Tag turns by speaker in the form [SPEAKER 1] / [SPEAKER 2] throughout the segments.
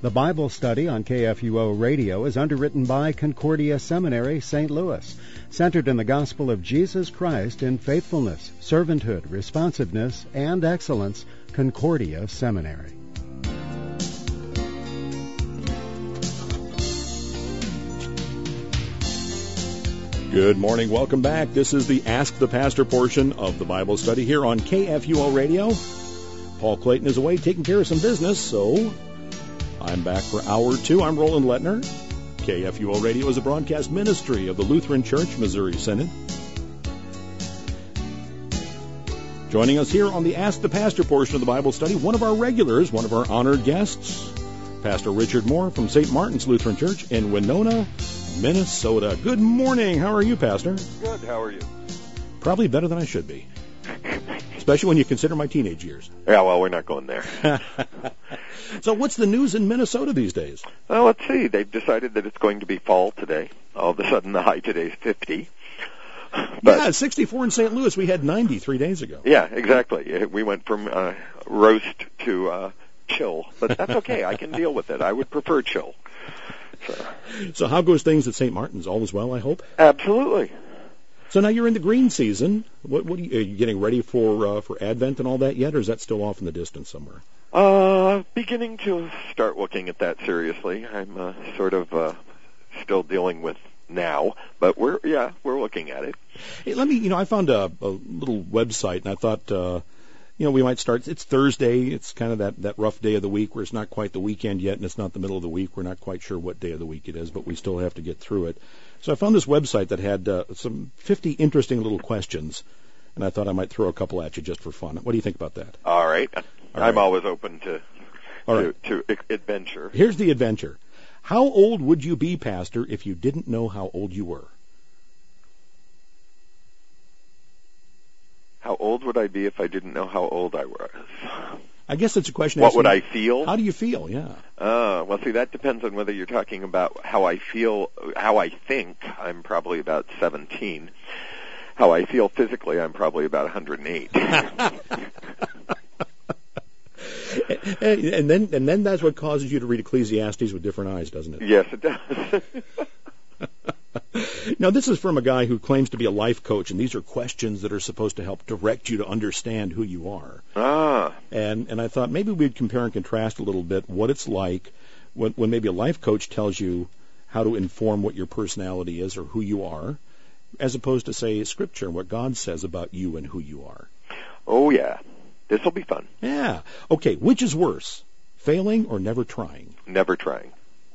[SPEAKER 1] The Bible study on KFUO Radio is underwritten by Concordia Seminary, St. Louis, centered in the gospel of Jesus Christ in faithfulness, servanthood, responsiveness, and excellence. Concordia Seminary.
[SPEAKER 2] Good morning. Welcome back. This is the Ask the Pastor portion of the Bible study here on KFUO Radio. Paul Clayton is away taking care of some business, so I'm back for hour 2. I'm Roland Lettner. KFUO Radio is a broadcast ministry of the Lutheran Church, Missouri Synod. Joining us here on the Ask the Pastor portion of the Bible study, one of our regulars, one of our honored guests, Pastor Richard Moore from St. Martin's Lutheran Church in Winona, Minnesota. Good morning. How are you, Pastor?
[SPEAKER 3] Good. How are you?
[SPEAKER 2] Probably better than I should be, especially when you consider my teenage years.
[SPEAKER 3] Yeah, well, we're not going there.
[SPEAKER 2] So what's the news in Minnesota these days?
[SPEAKER 3] Well, let's see. They've decided that it's going to be fall today. All of a sudden, the high today is 50. But,
[SPEAKER 2] yeah, 64 in St. Louis. We had 90 3 days ago.
[SPEAKER 3] Yeah, exactly. We went from roast to chill. But that's okay. I can deal with it. I would prefer chill.
[SPEAKER 2] So how goes things at St. Martin's? All is well, I hope?
[SPEAKER 3] Absolutely.
[SPEAKER 2] So now you're in the green season. What are you getting ready for Advent and all that yet, or is that still off in the distance somewhere?
[SPEAKER 3] Beginning to start looking at that seriously. I'm sort of still dealing with now, but we're looking at it.
[SPEAKER 2] Hey, I found a little website, and I thought, we might start. It's Thursday. It's kind of that rough day of the week where it's not quite the weekend yet, and it's not the middle of the week. We're not quite sure what day of the week it is, but we still have to get through it. So I found this website that had some 50 interesting little questions, and I thought I might throw a couple at you just for fun. What do you think about that?
[SPEAKER 3] All right. I'm always open to adventure.
[SPEAKER 2] Here's the adventure. How old would you be, Pastor, if you didn't know how old you were?
[SPEAKER 3] How old would I be if I didn't know how old I was?
[SPEAKER 2] I guess it's a question.
[SPEAKER 3] What would I feel?
[SPEAKER 2] How do you feel? Yeah.
[SPEAKER 3] Well, see, that depends on whether you're talking about how I feel, how I think. I'm probably about 17. How I feel physically, I'm probably about 108.
[SPEAKER 2] And then that's what causes you to read Ecclesiastes with different eyes, doesn't it?
[SPEAKER 3] Yes, it does.
[SPEAKER 2] Now, this is from a guy who claims to be a life coach, and these are questions that are supposed to help direct you to understand who you are. And I thought maybe we'd compare and contrast a little bit what it's like when maybe a life coach tells you how to inform what your personality is or who you are, as opposed to, say, Scripture and what God says about you and who you are.
[SPEAKER 3] Oh, yeah. This will be fun.
[SPEAKER 2] Yeah. Okay, which is worse, failing or never trying?
[SPEAKER 3] Never trying.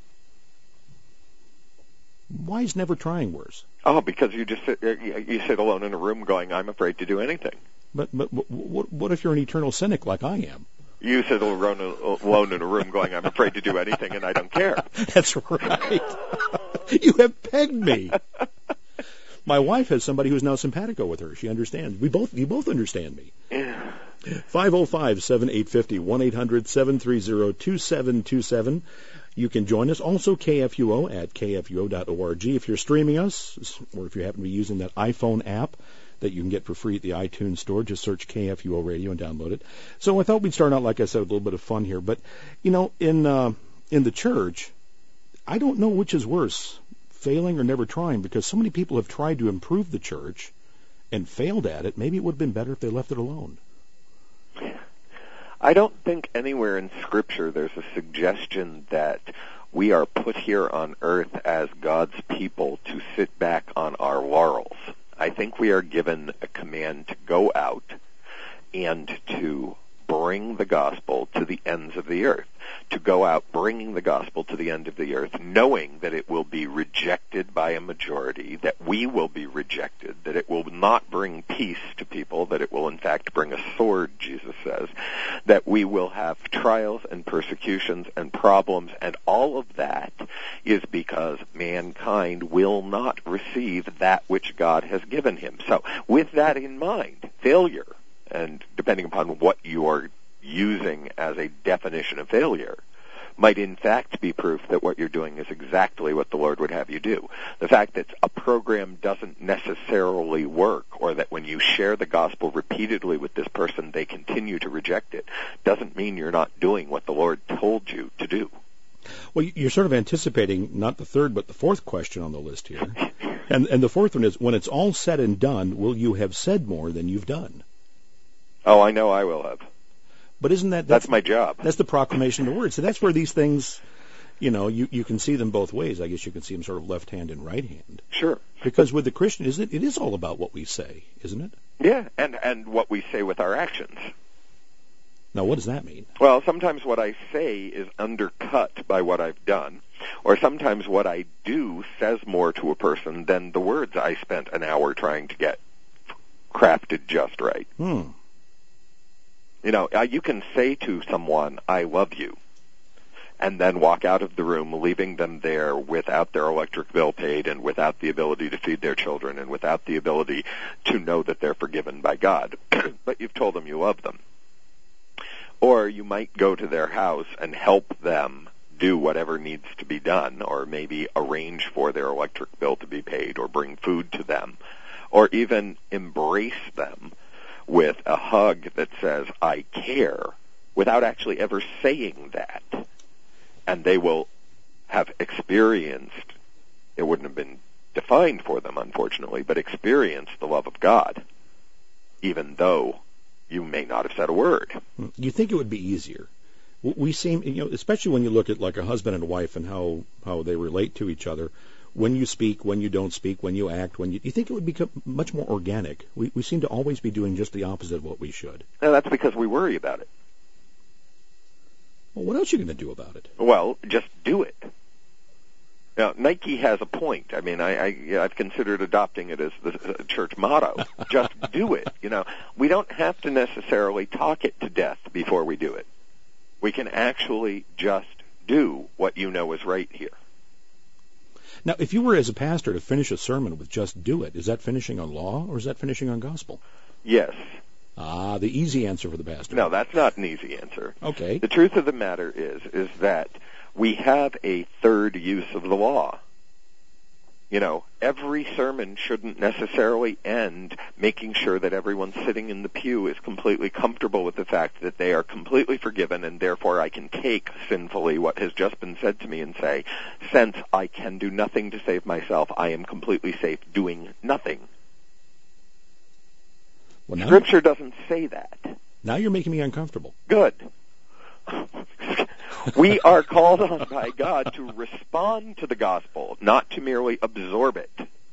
[SPEAKER 2] Why is never trying worse?
[SPEAKER 3] Oh, because you sit alone in a room going, I'm afraid to do anything.
[SPEAKER 2] But what if you're an eternal cynic like I am?
[SPEAKER 3] You sit alone in a room going, I'm afraid to do anything, and I don't care.
[SPEAKER 2] That's right. You have pegged me. My wife has somebody who's now simpatico with her. She understands. You both understand me. 505-7850, 1-800-730-2727. You can join us. Also, KFUO at kfuo.org. If you're streaming us, or if you happen to be using that iPhone app that you can get for free at the iTunes store, just search KFUO Radio and download it. So I thought we'd start out, like I said, with a little bit of fun here. But, in the church, I don't know which is worse, failing or never trying, because so many people have tried to improve the church and failed at it. Maybe it would have been better if they left it alone.
[SPEAKER 3] I don't think anywhere in Scripture there's a suggestion that we are put here on earth as God's people to sit back on our laurels. I think we are given a command to go out and to bring the gospel to the ends of the earth, to go out bringing the gospel to the end of the earth, knowing that it will be rejected by a majority, that we will be rejected, that it will not bring peace to people, that it will in fact bring a sword, Jesus says, that we will have trials and persecutions and problems, and all of that is because mankind will not receive that which God has given him. So with that in mind, failure, and depending upon what you are using as a definition of failure, might in fact be proof that what you're doing is exactly what the Lord would have you do. The fact that a program doesn't necessarily work, or that when you share the gospel repeatedly with this person, they continue to reject it, doesn't mean you're not doing what the Lord told you to do.
[SPEAKER 2] Well, you're sort of anticipating not the third but the fourth question on the list here. And the fourth one is, when it's all said and done, will you have said more than you've done?
[SPEAKER 3] Oh, I know I will have.
[SPEAKER 2] But isn't
[SPEAKER 3] that's my job?
[SPEAKER 2] That's the proclamation of the word. So that's where these things, you can see them both ways. I guess you can see them sort of left hand and right hand.
[SPEAKER 3] Sure.
[SPEAKER 2] Because with the Christian, it is all about what we say, isn't it?
[SPEAKER 3] Yeah, and what we say with our actions.
[SPEAKER 2] Now, what does that mean?
[SPEAKER 3] Well, sometimes what I say is undercut by what I've done, or sometimes what I do says more to a person than the words I spent an hour trying to get crafted just right. You can say to someone, I love you, and then walk out of the room, leaving them there without their electric bill paid and without the ability to feed their children and without the ability to know that they're forgiven by God. But you've told them you love them. Or you might go to their house and help them do whatever needs to be done, or maybe arrange for their electric bill to be paid, or bring food to them, or even embrace them with a hug that says, I care, without actually ever saying that. And they will have experienced, it wouldn't have been defined for them, unfortunately, but experienced the love of God, even though you may not have said a word.
[SPEAKER 2] You think it would be easier? We seem, especially when you look at like a husband and a wife and how they relate to each other, when you speak, when you don't speak, when you act, you think it would become much more organic. We seem to always be doing just the opposite of what we should.
[SPEAKER 3] No, that's because we worry about it.
[SPEAKER 2] Well, what else are you going to do about it?
[SPEAKER 3] Well, just do it. Now, Nike has a point. I mean, I've considered adopting it as the church motto. Just do it. We don't have to necessarily talk it to death before we do it. We can actually just do what you know is right here.
[SPEAKER 2] Now, if you were as a pastor to finish a sermon with just do it, is that finishing on law or is that finishing on gospel?
[SPEAKER 3] Yes.
[SPEAKER 2] The easy answer for the pastor.
[SPEAKER 3] No, that's not an easy answer.
[SPEAKER 2] Okay.
[SPEAKER 3] The truth of the matter is that we have a third use of the law. Every sermon shouldn't necessarily end making sure that everyone sitting in the pew is completely comfortable with the fact that they are completely forgiven, and therefore I can take sinfully what has just been said to me and say, since I can do nothing to save myself, I am completely safe doing nothing. Well, Scripture doesn't say that.
[SPEAKER 2] Now you're making me uncomfortable.
[SPEAKER 3] Good. We are called on by God to respond to the gospel, not to merely absorb it.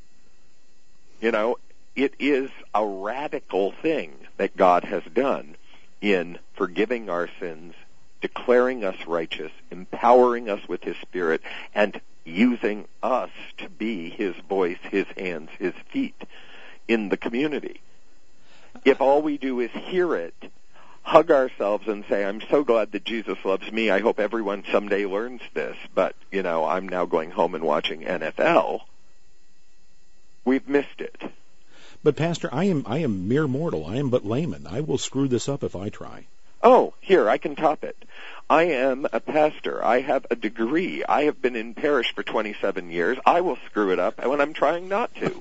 [SPEAKER 3] It is a radical thing that God has done in forgiving our sins, declaring us righteous, empowering us with His Spirit, and using us to be His voice, His hands, His feet in the community. If all we do is hear it, hug ourselves and say, I'm so glad that Jesus loves me. I hope everyone someday learns this. But, I'm now going home and watching NFL. We've missed it.
[SPEAKER 2] But, Pastor, I am mere mortal. I am but layman. I will screw this up if I try.
[SPEAKER 3] Oh, here, I can top it. I am a pastor. I have a degree. I have been in parish for 27 years. I will screw it up when I'm trying not to.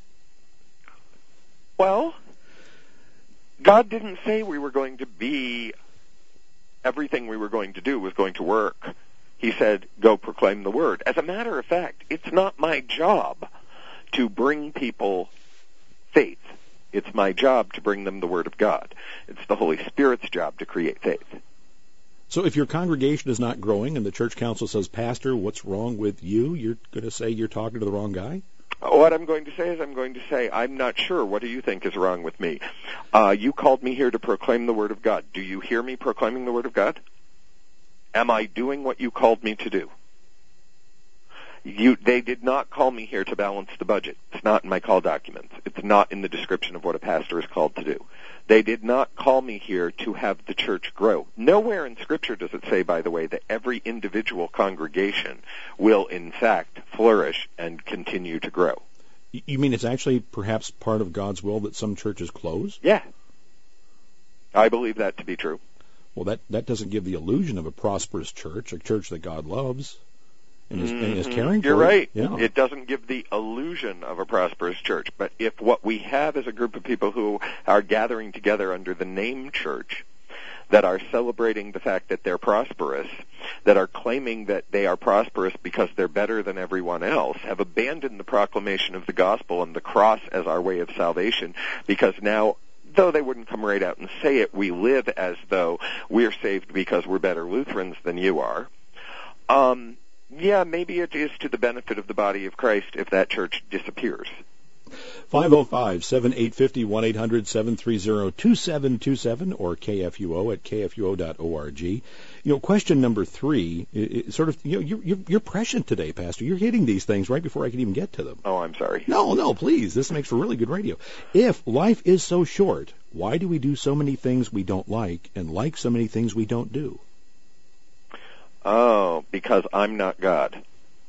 [SPEAKER 3] Well, God didn't say we were going to be, everything we were going to do was going to work. He said, go proclaim the word. As a matter of fact, it's not my job to bring people faith. It's my job to bring them the word of God. It's the Holy Spirit's job to create faith.
[SPEAKER 2] So if your congregation is not growing and the church council says, Pastor, what's wrong with you? You're going to say you're talking to the wrong guy?
[SPEAKER 3] What I'm going to say is I'm not sure. What do you think is wrong with me? You called me here to proclaim the word of God. Do you hear me proclaiming the word of God? Am I doing what you called me to do? They did not call me here to balance the budget. It's not in my call documents. It's not in the description of what a pastor is called to do. They did not call me here to have the church grow. Nowhere in Scripture does it say, by the way, that every individual congregation will, in fact, flourish and continue to grow.
[SPEAKER 2] You mean it's actually perhaps part of God's will that some churches close?
[SPEAKER 3] Yeah. I believe that to be true.
[SPEAKER 2] Well, that doesn't give the illusion of a prosperous church, a church that God loves and is caring for.
[SPEAKER 3] You're right.
[SPEAKER 2] Yeah.
[SPEAKER 3] It doesn't give the illusion of a prosperous church. But if what we have is a group of people who are gathering together under the name church, that are celebrating the fact that they're prosperous, that are claiming that they are prosperous because they're better than everyone else, have abandoned the proclamation of the gospel and the cross as our way of salvation, because now, though they wouldn't come right out and say it, we live as though we're saved because we're better Lutherans than you are. Yeah, maybe it is to the benefit of the body of Christ if that church disappears.
[SPEAKER 2] 505-7850, 1-800-730-2727, or KFUO at kfuo.org. You know, question number 3, sort of, you know, you're prescient today, Pastor. You're hitting these things right before I can even get to them.
[SPEAKER 3] Oh, I'm sorry.
[SPEAKER 2] No, please. This makes for really good radio. If life is so short, why do we do so many things we don't like and like so many things we don't do?
[SPEAKER 3] Oh, because I'm not God.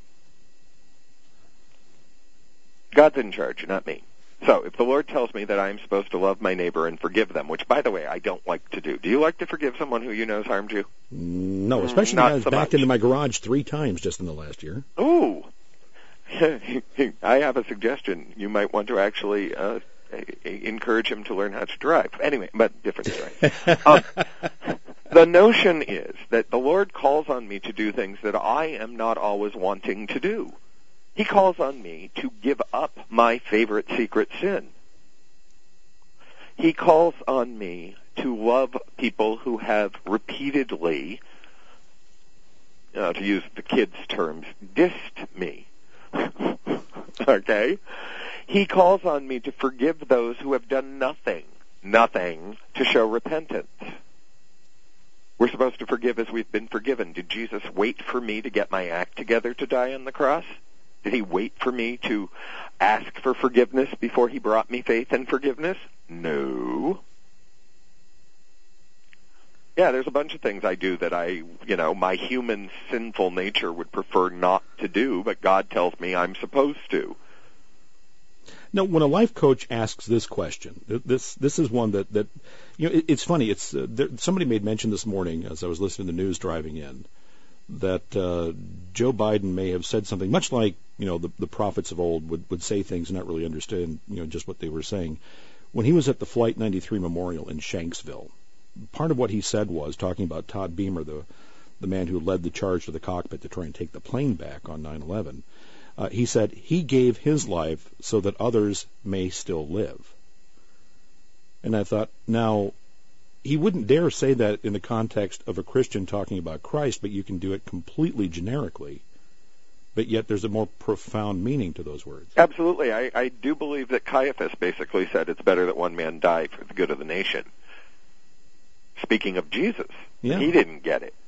[SPEAKER 3] God's in charge, not me. So if the Lord tells me that I'm supposed to love my neighbor and forgive them, which, by the way, I don't like to do. Do you like to forgive someone who you know has harmed you?
[SPEAKER 2] No, especially when I was backed into my garage 3 times just in the last year.
[SPEAKER 3] Ooh. I have a suggestion. You might want to actually encourage him to learn how to drive. Anyway, but different story. The notion is that the Lord calls on me to do things that I am not always wanting to do. He calls on me to give up my favorite secret sin. He calls on me to love people who have repeatedly, to use the kids' terms, dissed me. Okay? He calls on me to forgive those who have done nothing to show repentance. We're supposed to forgive as we've been forgiven. Did Jesus wait for me to get my act together to die on the cross? Did he wait for me to ask for forgiveness before he brought me faith and forgiveness? No. Yeah, there's a bunch of things I do that my human sinful nature would prefer not to do, but God tells me I'm supposed to.
[SPEAKER 2] Now, when a life coach asks this question, this is one that it's funny. It's somebody made mention this morning as I was listening to the news driving in that Joe Biden may have said something much like, the prophets of old would say things and not really understand, just what they were saying. When he was at the Flight 93 Memorial in Shanksville, part of what he said was, talking about Todd Beamer, the man who led the charge to the cockpit to try and take the plane back on 9/11, he said he gave his life so that others may still live. And I thought, now, he wouldn't dare say that in the context of a Christian talking about Christ, but you can do it completely generically. But yet there's a more profound meaning to those words.
[SPEAKER 3] Absolutely. I do believe that Caiaphas basically said it's better that one man die for the good of the nation. Speaking of Jesus, He didn't get it.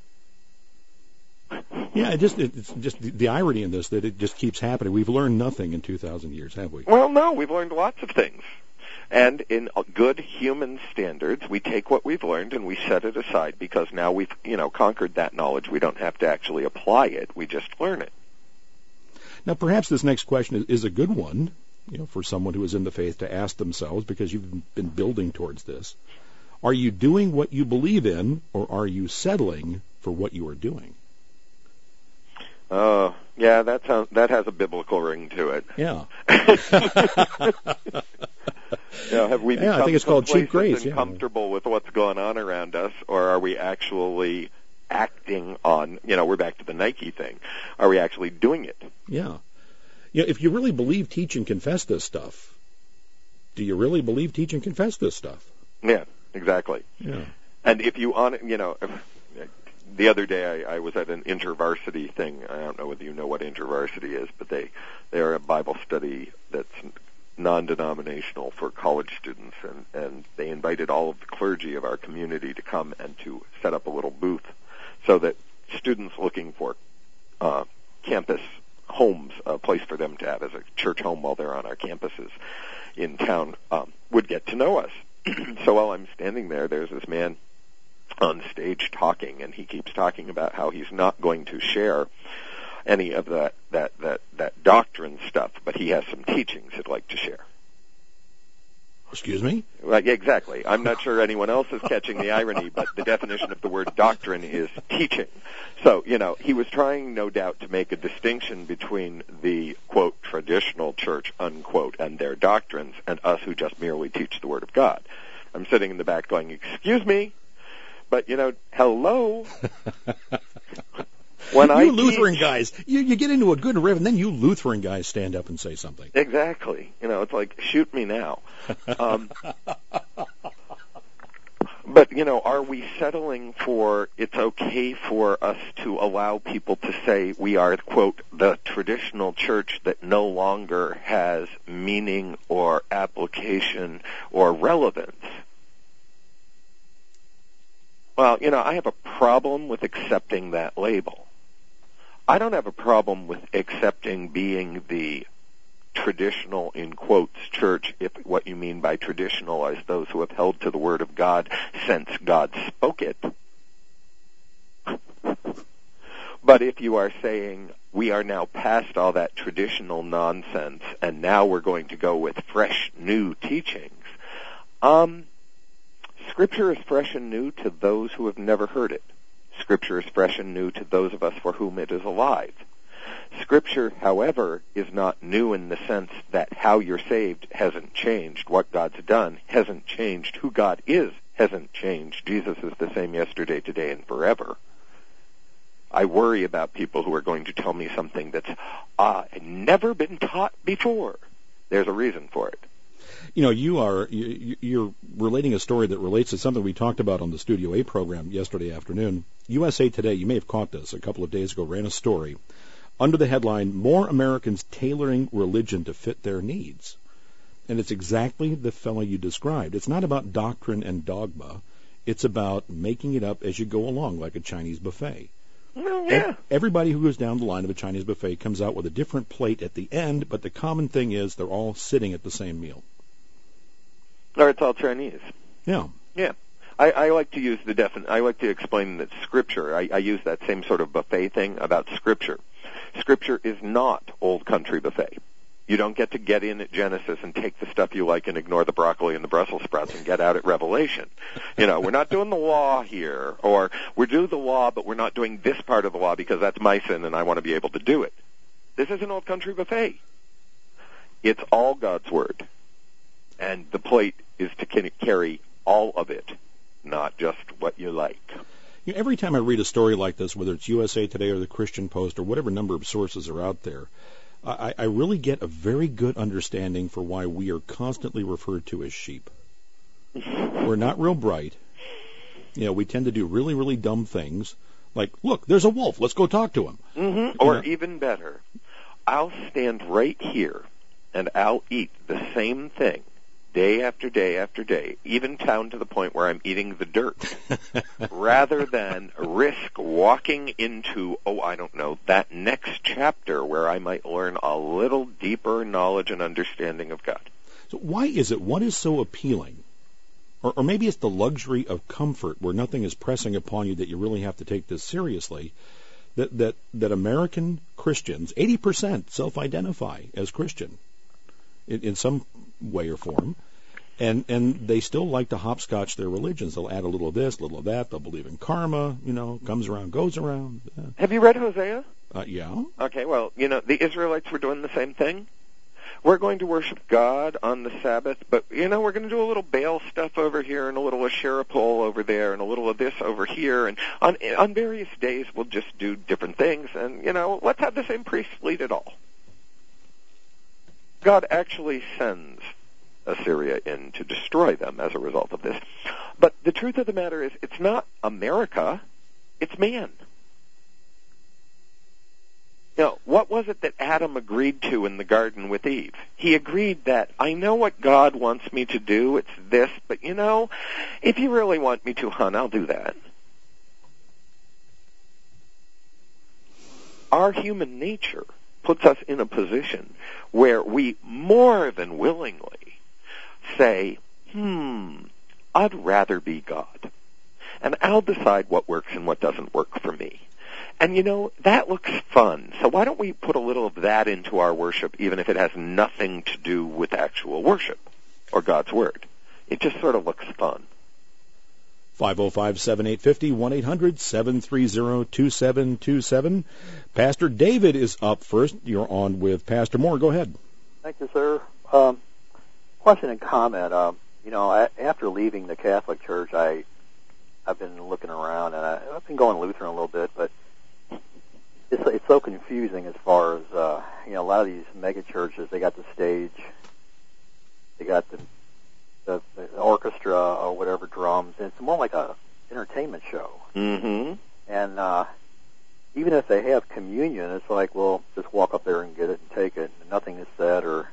[SPEAKER 2] Yeah, it's just the irony in this, that it just keeps happening. We've learned nothing in 2,000 years, have we?
[SPEAKER 3] Well, no, we've learned lots of things. And in good human standards, we take what we've learned and we set it aside because now we've, conquered that knowledge. We don't have to actually apply it. We just learn it.
[SPEAKER 2] Now, perhaps this next question is a good one, for someone who is in the faith to ask themselves, because you've been building towards this. Are you doing what you believe in, or are you settling for what you are doing?
[SPEAKER 3] Yeah, that has a biblical ring to it.
[SPEAKER 2] Yeah.
[SPEAKER 3] Have we become
[SPEAKER 2] I think it's called cheap grace.
[SPEAKER 3] Comfortable with what's going on around us, or are we actually acting on? We're back to the Nike thing. Are we actually doing it?
[SPEAKER 2] Yeah. If you really believe, teach, and confess this stuff, do you really believe, teach, and confess this stuff?
[SPEAKER 3] Yeah, exactly.
[SPEAKER 2] Yeah.
[SPEAKER 3] And if you the other day I was at an InterVarsity thing. I don't know whether you know what InterVarsity is, but they are a Bible study that's non-denominational for college students, and they invited all of the clergy of our community to come and to set up a little booth so that students looking for campus homes, a place for them to have as a church home while they're on our campuses in town, would get to know us. So while I'm standing there, there's this man on stage talking, and he keeps talking about how he's not going to share any of that doctrine stuff, but he has some teachings he'd like to share.
[SPEAKER 2] Excuse me?
[SPEAKER 3] Right, exactly. I'm not sure anyone else is catching the irony, but the definition of the word doctrine is teaching. So, he was trying, no doubt, to make a distinction between the, quote, traditional church, unquote, and their doctrines, and us who just merely teach the Word of God. I'm sitting in the back going, excuse me, But, hello.
[SPEAKER 2] You Lutheran guys, you get into a good riff, and then you Lutheran guys stand up and say something.
[SPEAKER 3] Exactly. It's like, shoot me now. But, are we settling for it's okay for us to allow people to say we are, quote, the traditional church that no longer has meaning or application or relevance? Well, I have a problem with accepting that label. I don't have a problem with accepting being the traditional, in quotes, church, if what you mean by traditional is those who have held to the Word of God since God spoke it. But if you are saying we are now past all that traditional nonsense and now we're going to go with fresh, new teachings, Scripture is fresh and new to those who have never heard it. Scripture is fresh and new to those of us for whom it is alive. Scripture, however, is not new in the sense that how you're saved hasn't changed. What God's done hasn't changed. Who God is hasn't changed. Jesus is the same yesterday, today, and forever. I worry about people who are going to tell me something that's never been taught before. There's a reason for it.
[SPEAKER 2] You're relating a story that relates to something we talked about on the Studio A program yesterday afternoon. USA Today, you may have caught this a couple of days ago, ran a story under the headline, More Americans Tailoring Religion to Fit Their Needs. And it's exactly the fellow you described. It's not about doctrine and dogma. It's about making it up as you go along, like a Chinese buffet.
[SPEAKER 3] Well, yeah.
[SPEAKER 2] Everybody who goes down the line of a Chinese buffet comes out with a different plate at the end, but the common thing is they're all sitting at the same meal.
[SPEAKER 3] Or it's all Chinese.
[SPEAKER 2] Yeah.
[SPEAKER 3] Yeah. I like to use I like to explain that Scripture, I use that same sort of buffet thing about Scripture. Scripture is not old country buffet. You don't get to get in at Genesis and take the stuff you like and ignore the broccoli and the Brussels sprouts and get out at Revelation. We're not doing the law here, or we're doing the law, but we're not doing this part of the law because that's my sin and I want to be able to do it. This is an old country buffet. It's all God's Word. And the plate is to carry all of it, not just what you like.
[SPEAKER 2] Every time I read a story like this, whether it's USA Today or the Christian Post or whatever number of sources are out there, I really get a very good understanding for why we are constantly referred to as sheep. We're not real bright. We tend to do really, really dumb things, like, look, there's a wolf, let's go talk to him.
[SPEAKER 3] Mm-hmm. Or even better, I'll stand right here and I'll eat the same thing day after day after day, even down to the point where I'm eating the dirt, rather than risk walking into, that next chapter where I might learn a little deeper knowledge and understanding of God.
[SPEAKER 2] So why is it? What is so appealing? Or maybe it's the luxury of comfort where nothing is pressing upon you that you really have to take this seriously, that American Christians, 80% self-identify as Christian in some way or form, and they still like to hopscotch their religions. They'll add a little of this, a little of that. They'll believe in karma, comes around, goes around.
[SPEAKER 3] Have you read Hosea?
[SPEAKER 2] Yeah.
[SPEAKER 3] Okay, well, the Israelites were doing the same thing. We're going to worship God on the Sabbath, but, we're going to do a little Baal stuff over here and a little Asherah pole over there and a little of this over here. And on various days, we'll just do different things. And, let's have the same priest lead it all. God actually sends Assyria in to destroy them as a result of this. But the truth of the matter is, it's not America, it's man. What was it that Adam agreed to in the garden with Eve? He agreed that, I know what God wants me to do, it's this, but if you really want me to, hon, I'll do that. Our human nature puts us in a position where we more than willingly say, I'd rather be God. And I'll decide what works and what doesn't work for me. And that looks fun. So why don't we put a little of that into our worship, even if it has nothing to do with actual worship or God's Word? It just sort of looks fun.
[SPEAKER 2] 505-7850, 1-800-730-2727. Pastor David is up first. You're on with Pastor Moore. Go ahead.
[SPEAKER 4] Thank you, sir. Question and comment. After leaving the Catholic Church, I I've been looking around, and I've been going Lutheran a little bit, but it's so confusing as far as a lot of these mega churches. They got the stage, they got the orchestra or whatever, drums, and it's more like a entertainment show.
[SPEAKER 3] Mm-hmm.
[SPEAKER 4] And even if they have communion, it's like, well, just walk up there and get it and take it, and nothing is said. Or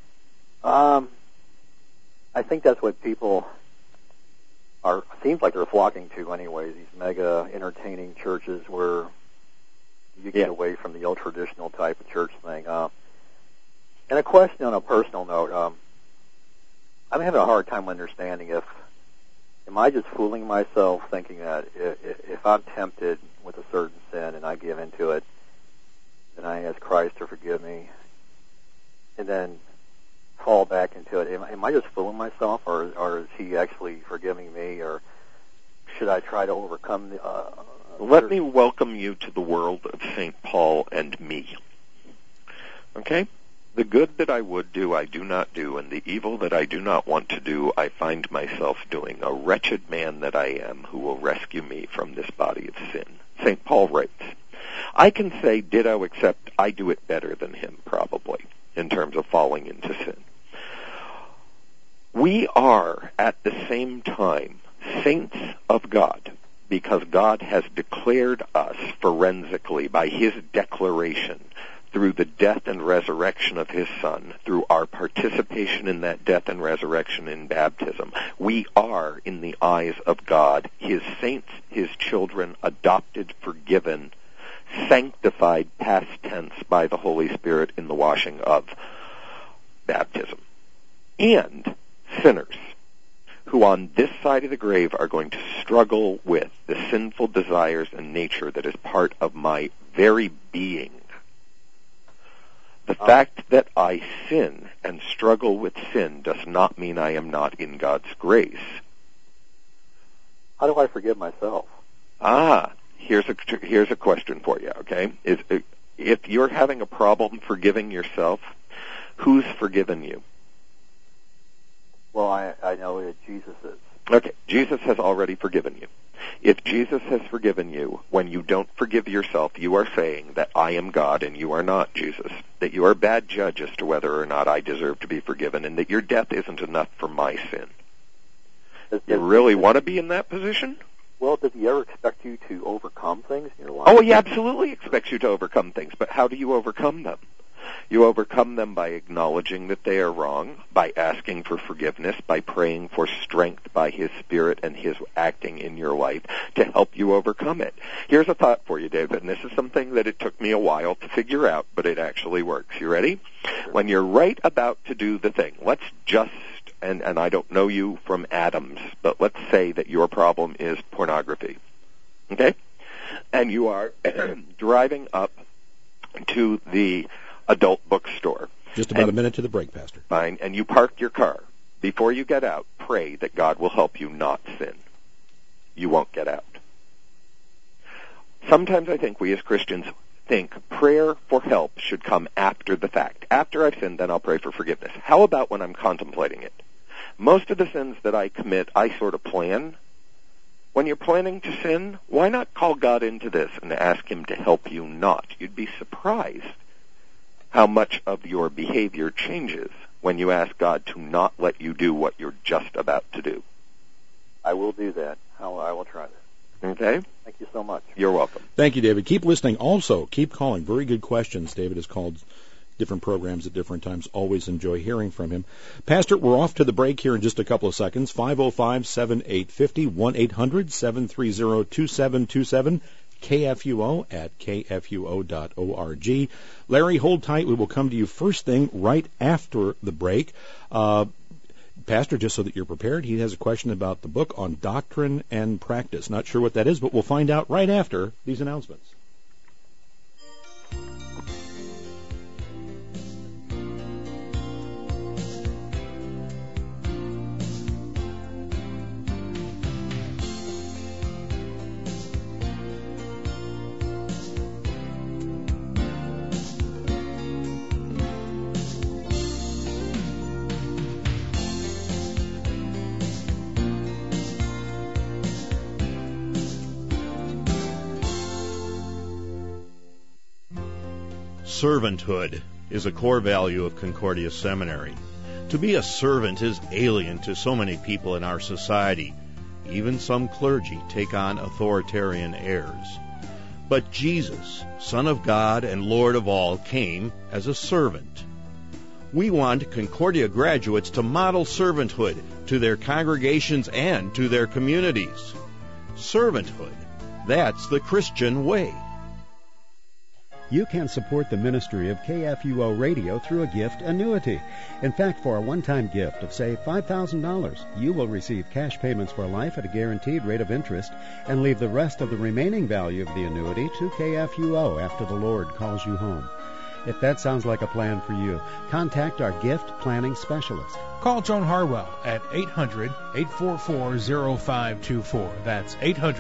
[SPEAKER 4] I think that's what people seems like they're flocking to anyway, these mega entertaining churches where you get away from the old traditional type of church thing. And a question on a personal note, I'm having a hard time understanding am I just fooling myself thinking that if I'm tempted with a certain sin and I give into it, then I ask Christ to forgive me, and then fall back into it. Am I just fooling myself, or is he actually forgiving me, or should I try to overcome the...
[SPEAKER 3] Let me welcome you to the world of St. Paul and me. Okay? The good that I would do, I do not do, and the evil that I do not want to do, I find myself doing. A wretched man that I am, who will rescue me from this body of sin. St. Paul writes, I can say ditto, except I do it better than him, probably, in terms of falling into sin. We are, at the same time, saints of God, because God has declared us forensically by his declaration through the death and resurrection of his Son, through our participation in that death and resurrection in baptism. We are, in the eyes of God, his saints, his children, adopted, forgiven, sanctified past tense by the Holy Spirit in the washing of baptism. And sinners who on this side of the grave are going to struggle with the sinful desires and nature that is part of my very being. The fact that I sin and struggle with sin does not mean I am not in God's grace.
[SPEAKER 4] How do I forgive myself?
[SPEAKER 3] Here's a question for you, okay? If you're having a problem forgiving yourself, who's forgiven you?
[SPEAKER 4] Well, I know that Jesus is.
[SPEAKER 3] Okay, Jesus has already forgiven you. If Jesus has forgiven you, when you don't forgive yourself, you are saying that I am God and you are not Jesus, that you are a bad judge as to whether or not I deserve to be forgiven, and that your death isn't enough for my sin. You really want to be in that position?
[SPEAKER 4] Well, does he ever expect you to overcome things in your life?
[SPEAKER 3] Oh, he absolutely expects you to overcome things, but how do you overcome them? You overcome them by acknowledging that they are wrong, by asking for forgiveness, by praying for strength by his Spirit and his acting in your life to help you overcome it. Here's a thought for you, David, and this is something that it took me a while to figure out, but it actually works. You ready? Sure. When you're right about to do the thing, let's just, and I don't know you from Adams, but let's say that your problem is pornography, okay? And you are driving up to the adult bookstore.
[SPEAKER 2] Just about a minute to the break, Pastor.
[SPEAKER 3] Fine. And you park your car. Before you get out, pray that God will help you not sin. You won't get out. Sometimes I think we as Christians think prayer for help should come after the fact. After I've sinned, then I'll pray for forgiveness. How about when I'm contemplating it? Most of the sins that I commit, I sort of plan. When you're planning to sin, why not call God into this and ask him to help you not? You'd be surprised how much of your behavior changes when you ask God to not let you do what you're just about to do.
[SPEAKER 4] I will do that. I will try that.
[SPEAKER 3] Okay?
[SPEAKER 4] Thank you so much.
[SPEAKER 3] You're welcome.
[SPEAKER 2] Thank you, David. Keep listening. Also, keep calling. Very good questions. David has called different programs at different times. Always enjoy hearing from him. Pastor, we're off to the break here in just a couple of seconds. 505-7850, 1-800-730-2727. KFUO at kfuo.org. Larry, hold tight. We will come to you first thing right after the break. Pastor, just so that you're prepared, he has a question about the book on doctrine and practice. Not sure what that is, but we'll find out right after these announcements.
[SPEAKER 5] Servanthood is a core value of Concordia Seminary. To be a servant is alien to so many people in our society. Even some clergy take on authoritarian airs. But Jesus, Son of God and Lord of all, came as a servant. We want Concordia graduates to model servanthood to their congregations and to their communities. Servanthood, that's the Christian way.
[SPEAKER 1] You can support the ministry of KFUO Radio through a gift annuity. In fact, for a one-time gift of, say, $5,000, you will receive cash payments for life at a guaranteed rate of interest and leave the rest of the remaining value of the annuity to KFUO after the Lord calls you home. If that sounds like a plan for you, contact our gift planning specialist.
[SPEAKER 6] Call Joan Harwell at 800-844-0524. That's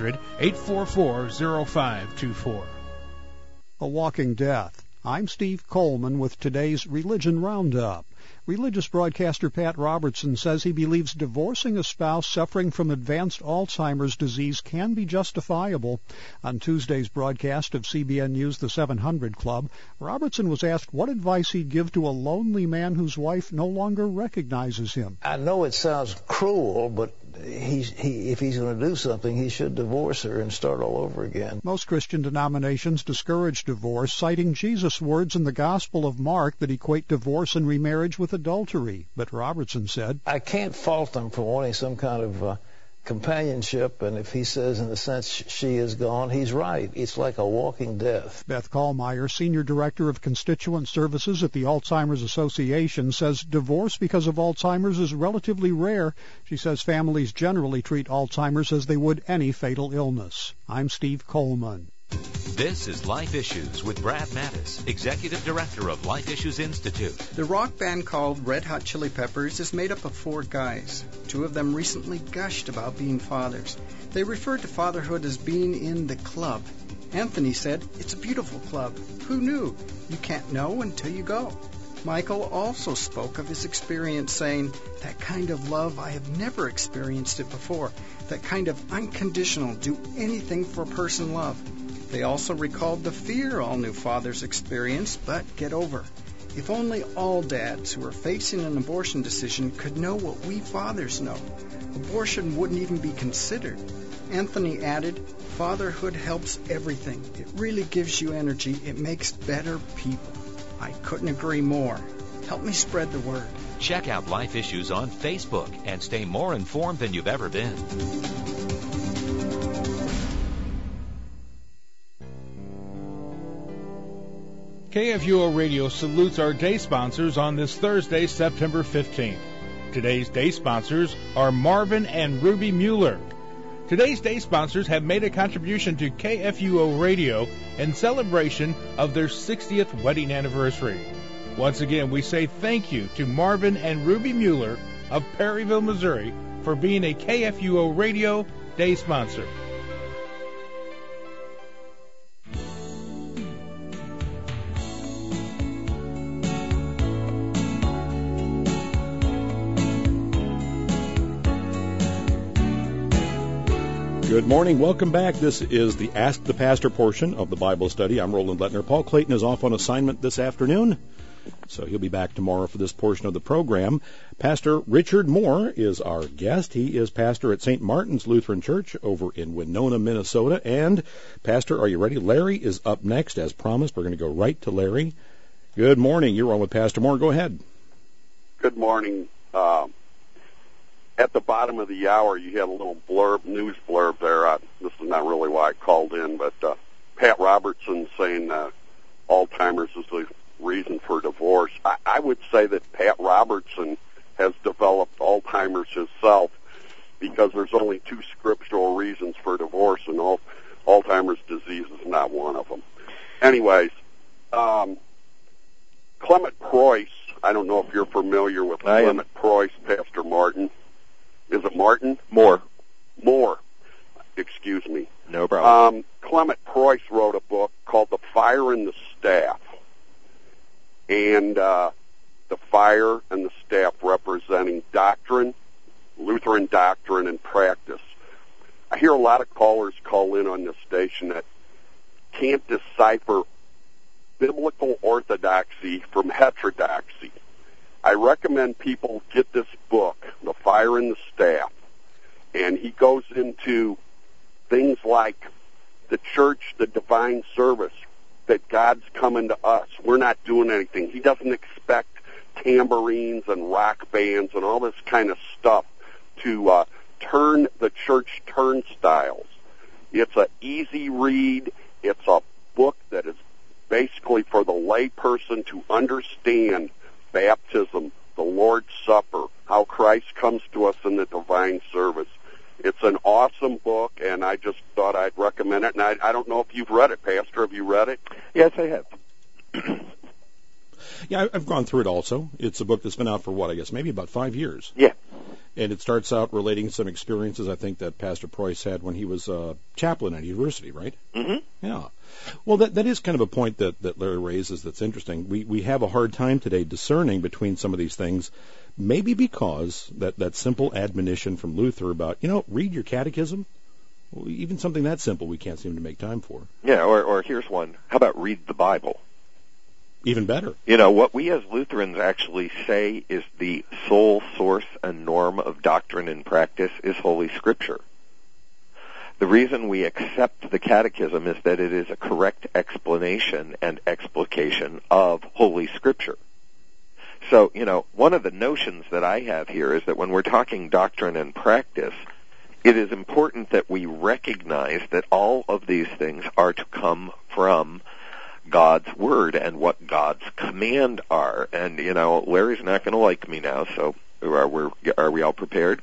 [SPEAKER 6] 800-844-0524.
[SPEAKER 7] A Walking Death. I'm Steve Coleman with today's Religion Roundup. Religious broadcaster Pat Robertson says he believes divorcing a spouse suffering from advanced Alzheimer's disease can be justifiable. On Tuesday's broadcast of CBN News The 700 Club, Robertson was asked what advice he'd give to a lonely man whose wife no longer recognizes him.
[SPEAKER 8] I know it sounds cruel, but if he's going to do something, he should divorce her and start all over again.
[SPEAKER 7] Most Christian denominations discourage divorce, citing Jesus' words in the Gospel of Mark that equate divorce and remarriage with adultery. But Robertson said,
[SPEAKER 8] I can't fault them for wanting some kind of companionship, and if he says in the sense she is gone, he's right. It's like a walking death.
[SPEAKER 7] Beth Kallmeyer, Senior Director of Constituent Services at the Alzheimer's Association, says divorce because of Alzheimer's is relatively rare. She says families generally treat Alzheimer's as they would any fatal illness. I'm Steve Coleman.
[SPEAKER 9] This is Life Issues with Brad Mattis, Executive Director of Life Issues Institute.
[SPEAKER 10] The rock band called Red Hot Chili Peppers is made up of 4 guys. 2 of them recently gushed about being fathers. They referred to fatherhood as being in the club. Anthony said, "It's a beautiful club. Who knew? You can't know until you go." Michael also spoke of his experience, saying, "That kind of love, I have never experienced it before. That kind of unconditional, do anything for a person love." They also recalled the fear all new fathers experience, but get over. If only all dads who are facing an abortion decision could know what we fathers know, abortion wouldn't even be considered. Anthony added, "Fatherhood helps everything. It really gives you energy. It makes better people." I couldn't agree more. Help me spread the word.
[SPEAKER 9] Check out Life Issues on Facebook and stay more informed than you've ever been.
[SPEAKER 6] KFUO Radio salutes our day sponsors on this Thursday, September 15th. Today's day sponsors are Marvin and Ruby Mueller. Today's day sponsors have made a contribution to KFUO Radio in celebration of their 60th wedding anniversary. Once again, we say thank you to Marvin and Ruby Mueller of Perryville, Missouri, for being a KFUO Radio day sponsor.
[SPEAKER 2] Good morning. Welcome back. This is the Ask the Pastor portion of the Bible study. I'm Roland Lettner. Paul Clayton is off on assignment this afternoon, so he'll be back tomorrow for this portion of the program. Pastor Richard Moore is our guest. He is pastor at St. Martin's Lutheran Church over in Winona, Minnesota. And, Pastor, are you ready? Larry is up next, as promised. We're going to go right to Larry. Good morning. You're on with Pastor Moore. Go ahead.
[SPEAKER 11] Good morning. At the bottom of the hour, you had a little news blurb there. This is not really why I called in, but Pat Robertson saying Alzheimer's is the reason for divorce. I would say that Pat Robertson has developed Alzheimer's himself, because there's only 2 scriptural reasons for divorce, and Alzheimer's disease is not one of them. Anyways, Clement Preuss, I don't know if you're familiar with Clement Preuss, Pastor Martin. Is it Martin?
[SPEAKER 3] Moore.
[SPEAKER 11] Excuse me.
[SPEAKER 3] No problem.
[SPEAKER 11] Clement Preuss wrote a book called The Fire and the Staff. And the fire and the staff representing doctrine, Lutheran doctrine, and practice. I hear a lot of callers call in on this station that can't decipher biblical orthodoxy from heterodoxy. I recommend people get this book, The Fire and the Staff, and he goes into things like the church, the divine service, that God's coming to us. We're not doing anything. He doesn't expect tambourines and rock bands and all this kind of stuff to turn the church turnstiles. It's an easy read. It's a book that is basically for the lay person to understand baptism, the Lord's Supper, how Christ comes to us in the divine service. It's an awesome book, and I just thought I'd recommend it. And I don't know if you've read it, Pastor. Have you read it?
[SPEAKER 3] Yes, I have.
[SPEAKER 2] Yeah, I've gone through it also. It's a book that's been out for, maybe about 5 years.
[SPEAKER 3] Yeah.
[SPEAKER 2] And it starts out relating some experiences, I think, that Pastor Preuss had when he was a chaplain at university, right?
[SPEAKER 3] Mm-hmm.
[SPEAKER 2] Yeah. Well, that is kind of a point that Larry raises that's interesting. We have a hard time today discerning between some of these things, maybe because that simple admonition from Luther about, read your catechism, well, even something that simple we can't seem to make time for.
[SPEAKER 3] Yeah, or here's one. How about read the Bible?
[SPEAKER 2] Even better.
[SPEAKER 3] What we as Lutherans actually say is the sole source and norm of doctrine and practice is Holy Scripture. The reason we accept the Catechism is that it is a correct explanation and explication of Holy Scripture. So, one of the notions that I have here is that when we're talking doctrine and practice, it is important that we recognize that all of these things are to come from God's Word and what God's command are. And, Larry's not going to like me now, so are we all prepared?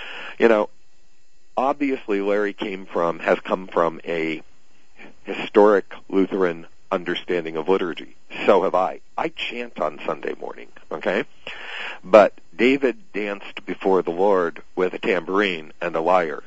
[SPEAKER 3] Obviously Larry has come from a historic Lutheran understanding of liturgy. So have I. I chant on Sunday morning, okay? But David danced before the Lord with a tambourine and a lyre.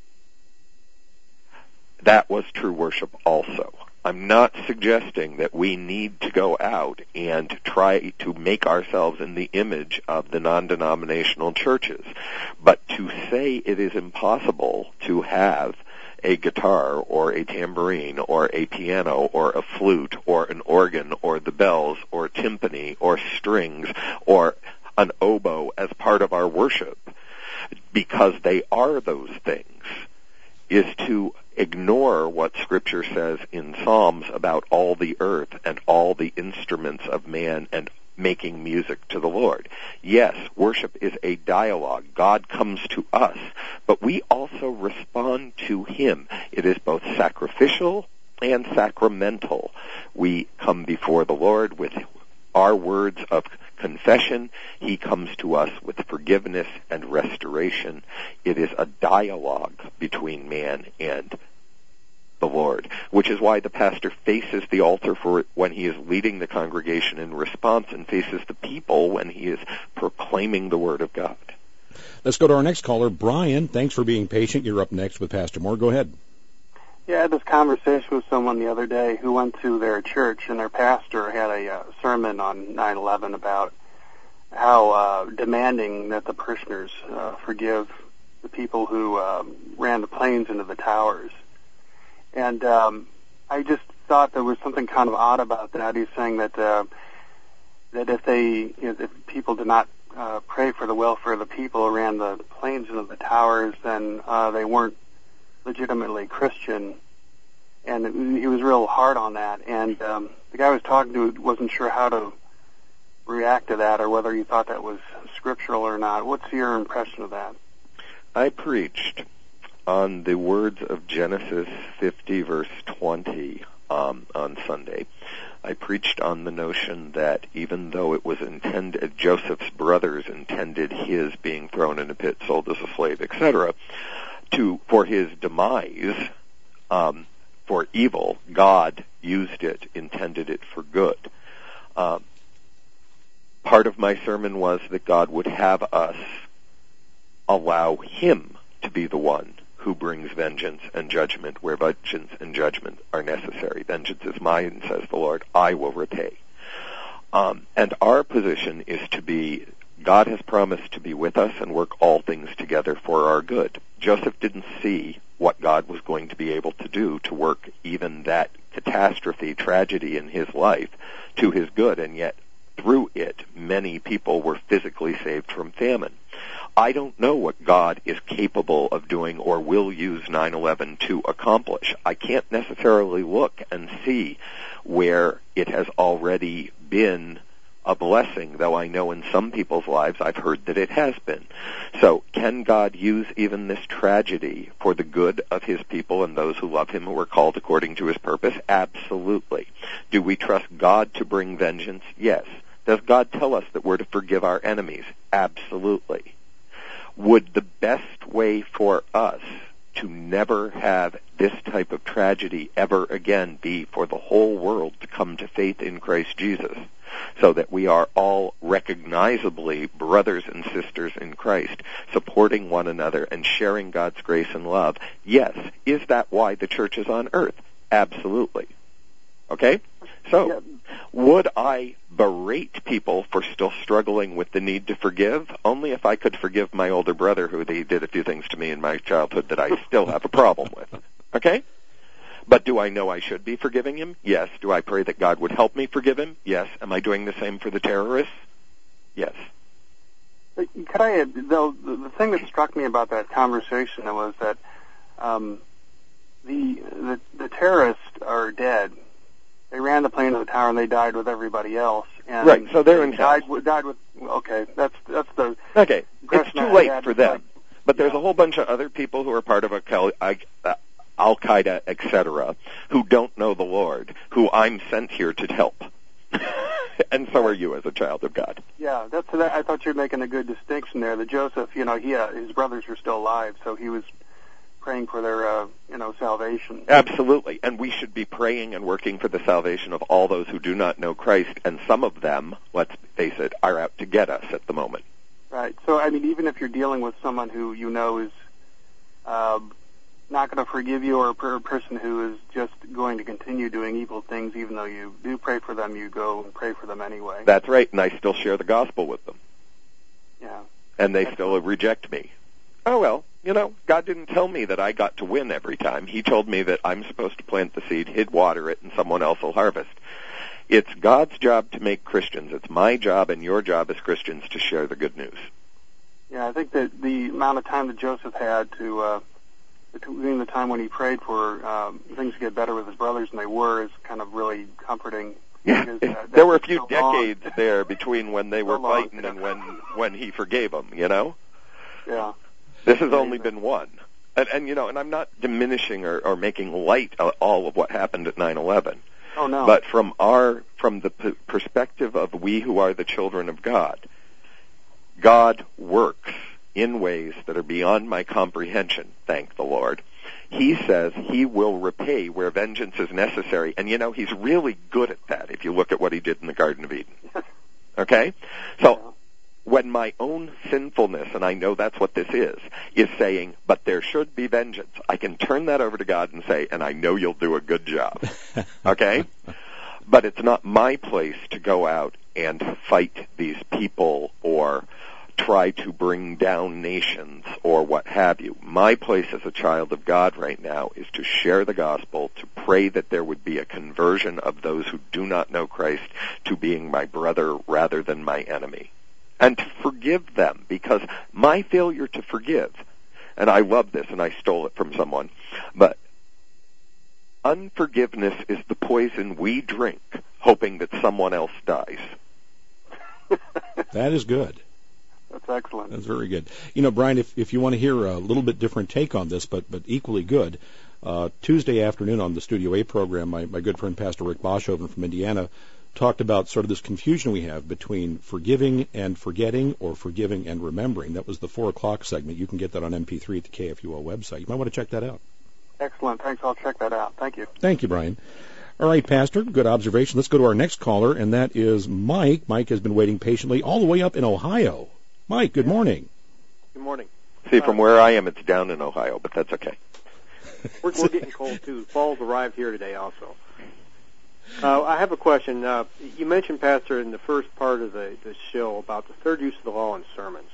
[SPEAKER 3] That was true worship also. I'm not suggesting that we need to go out and try to make ourselves in the image of the non-denominational churches. But to say it is impossible to have a guitar or a tambourine or a piano or a flute or an organ or the bells or timpani or strings or an oboe as part of our worship, because they are those things, is to ignore what Scripture says in Psalms about all the earth and all the instruments of man and making music to the Lord. Yes, worship is a dialogue. God comes to us, but we also respond to Him. It is both sacrificial and sacramental. We come before the Lord with our words of confession. He comes to us with forgiveness and restoration. It is a dialogue between man and the Lord, which is why the pastor faces the altar for when he is leading the congregation in response and faces the people when he is proclaiming the Word of God.
[SPEAKER 2] Let's go to our next caller. Brian, thanks for being patient. You're up next with Pastor Moore. Go ahead.
[SPEAKER 12] Yeah, I had this conversation with someone the other day who went to their church, and their pastor had a sermon on 9/11 about how demanding that the parishioners forgive the people who ran the planes into the towers. And I just thought there was something kind of odd about that. He's saying that that if people did not pray for the welfare of the people who ran the planes into the towers, then they weren't legitimately Christian. And he was real hard on that. And the guy I was talking to wasn't sure how to react to that, or whether he thought that was scriptural or not. What's your impression of that?
[SPEAKER 3] I preached on the words of Genesis 50, verse 20 on Sunday. I preached on the notion that even though it was intended, Joseph's brothers intended his being thrown in a pit, sold as a slave, etc., for his demise, for evil, God used it, intended it for good. Part of my sermon was that God would have us allow Him to be the one who brings vengeance and judgment where vengeance and judgment are necessary. Vengeance is mine, says the Lord, I will repay. And our position is to be, God has promised to be with us and work all things together for our good. Joseph didn't see what God was going to be able to do to work even that catastrophe, tragedy in his life to his good, and yet through it, many people were physically saved from famine. I don't know what God is capable of doing or will use 9/11 to accomplish. I can't necessarily look and see where it has already been a blessing, though I know in some people's lives I've heard that it has been. So can God use even this tragedy for the good of his people and those who love him who are called according to his purpose? Absolutely. Do we trust God to bring vengeance? Yes. Does God tell us that we're to forgive our enemies? Absolutely. Would the best way for us to never have this type of tragedy ever again be for the whole world to come to faith in Christ Jesus, so that we are all recognizably brothers and sisters in Christ, supporting one another and sharing God's grace and love? Yes. Is that why the church is on earth? Absolutely. Okay? So, would I berate people for still struggling with the need to forgive? Only if I could forgive my older brother who he did a few things to me in my childhood that I still have a problem with. Okay? But do I know I should be forgiving him? Yes. Do I pray that God would help me forgive him? Yes. Am I doing the same for the terrorists? Yes.
[SPEAKER 12] Could I, though, the thing that struck me about that conversation was that the terrorists are dead. They ran the plane to the tower and they died with everybody else. And
[SPEAKER 3] right. So they're in
[SPEAKER 12] died with. Okay, that's the.
[SPEAKER 3] Okay. It's too late for them. But there's a whole bunch of other people who are part of Al-Qaeda, etc., who don't know the Lord, who I'm sent here to help. And so are you as a child of God.
[SPEAKER 12] Yeah, I thought you were making a good distinction there. That Joseph, his brothers are still alive, so he was praying for their, salvation.
[SPEAKER 3] Absolutely. And we should be praying and working for the salvation of all those who do not know Christ, and some of them, let's face it, are out to get us at the moment.
[SPEAKER 12] Right. So, even if you're dealing with someone who you know is not going to forgive you, or a person who is just going to continue doing evil things, even though you do pray for them, you go and pray for them anyway.
[SPEAKER 3] That's right, and I still share the gospel with them.
[SPEAKER 12] Yeah.
[SPEAKER 3] And they still reject me. Oh, well, God didn't tell me that I got to win every time. He told me that I'm supposed to plant the seed, he'd water it, and someone else will harvest. It's God's job to make Christians. It's my job and your job as Christians to share the good news.
[SPEAKER 12] Yeah, I think that the amount of time that Joseph had to, between the time when he prayed for things to get better with his brothers and they were, is kind of really comforting.
[SPEAKER 3] Yeah,
[SPEAKER 12] because,
[SPEAKER 3] there were a few decades there between when they were fighting and when he forgave them,
[SPEAKER 12] Yeah.
[SPEAKER 3] This has only been one. And I'm not diminishing or making light of all of what happened at 9/11.
[SPEAKER 12] Oh, no.
[SPEAKER 3] But from the perspective of we who are the children of God, God works in ways that are beyond my comprehension, thank the Lord. He says he will repay where vengeance is necessary. And, he's really good at that if you look at what he did in the Garden of Eden. Okay? So when my own sinfulness, and I know that's what this is saying, but there should be vengeance, I can turn that over to God and say, and I know you'll do a good job. Okay? But it's not my place to go out and fight these people or try to bring down nations or what have you. My place as a child of God right now is to share the gospel, to pray that there would be a conversion of those who do not know Christ to being my brother rather than my enemy, and to forgive them, because my failure to forgive, and I love this and I stole it from someone, but unforgiveness is the poison we drink hoping that someone else dies.
[SPEAKER 2] That is good.
[SPEAKER 12] That's excellent.
[SPEAKER 2] That's very good. Brian, if you want to hear a little bit different take on this, but equally good, Tuesday afternoon on the Studio A program, my good friend Pastor Rick Boshoven from Indiana talked about sort of this confusion we have between forgiving and forgetting, or forgiving and remembering. That was the 4 o'clock segment. You can get that on MP3 at the KFUO website. You might want to check that out.
[SPEAKER 12] Excellent. Thanks. I'll check that out. Thank you.
[SPEAKER 2] Thank you, Brian. All right, Pastor, good observation. Let's go to our next caller, and that is Mike. Mike has been waiting patiently all the way up in Ohio. Mike, good morning.
[SPEAKER 13] Good morning.
[SPEAKER 3] See, from where I am, it's down in Ohio, but that's okay.
[SPEAKER 13] We're getting cold, too. Fall's arrived here today also. I have a question. You mentioned, Pastor, in the first part of the show about the third use of the law in sermons.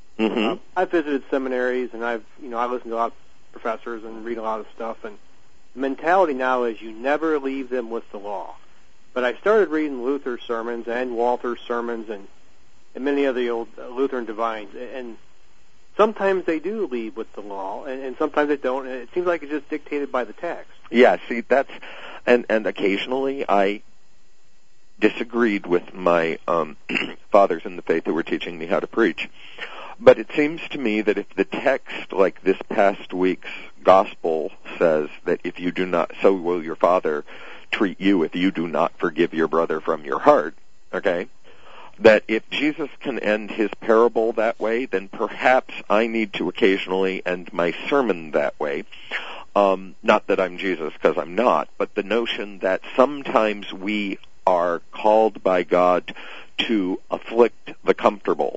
[SPEAKER 3] Mm-hmm.
[SPEAKER 13] I've visited seminaries, and I listen to a lot of professors and read a lot of stuff, and the mentality now is you never leave them with the law. But I started reading Luther's sermons and Walther's sermons and many of the old Lutheran divines, and sometimes they do leave with the law, and sometimes they don't, and it seems like it's just dictated by the text.
[SPEAKER 3] Yeah, see, that's, and occasionally I disagreed with my fathers in the faith who were teaching me how to preach. But it seems to me that if the text, like this past week's gospel, says that if you do not, so will your Father treat you if you do not forgive your brother from your heart, okay? That if Jesus can end his parable that way, then perhaps I need to occasionally end my sermon that way. Not that I'm Jesus, because I'm not, but the notion that sometimes we are called by God to afflict the comfortable